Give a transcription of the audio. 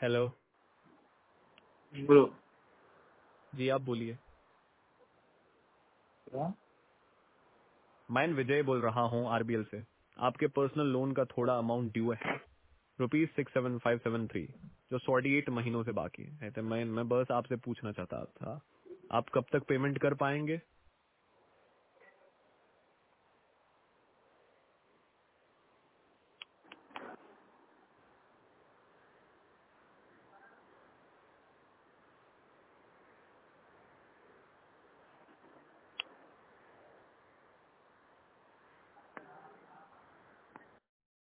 Hello. Bro. जी आप बोलिए। क्या? मैं विजय बोल रहा हूँ आरबीएल से। आपके पर्सनल लोन का थोड़ा अमाउंट ड्यू है, ₹67573, जो 48 महीनों से बाकी है। तो मैं बस आपसे पूछना चाहता था, आप कब तक पेमेंट कर पाएंगे?